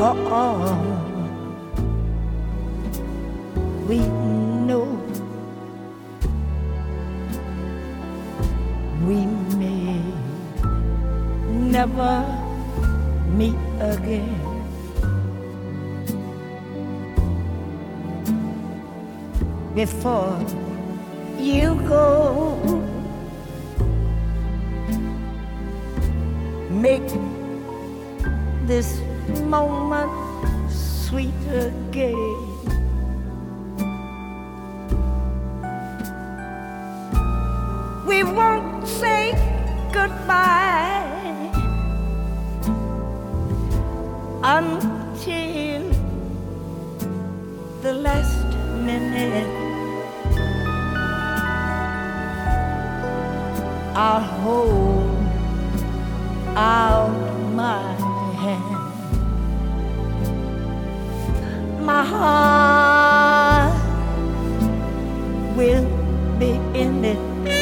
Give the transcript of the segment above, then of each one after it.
for all we know. We may never meet again. Before you go, make this moment sweet again. We won't say goodbye until the last minute. I'll hold out my hand. My heart will be in it.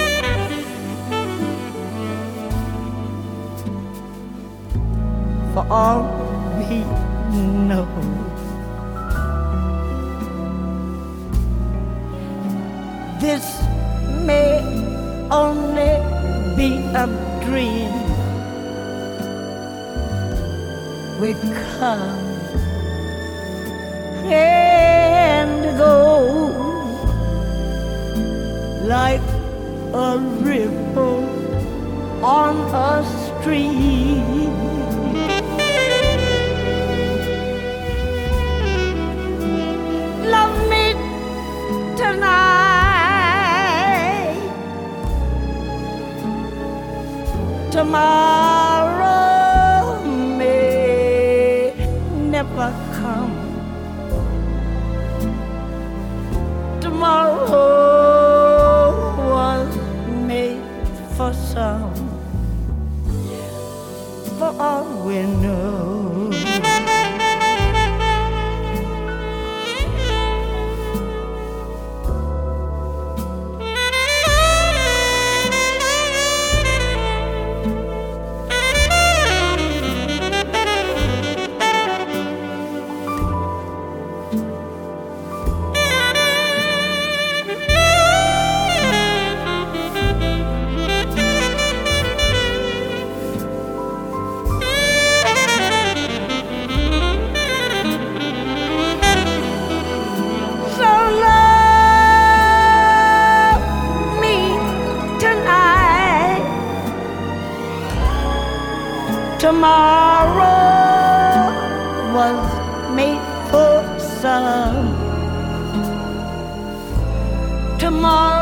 For all we know, this may only be a dream. We come and go like a ripple on a stream. Love me tonight, tomorrow may never come. Tomorrow was made for some, for all we know. Tomorrow was made for some. Tomorrow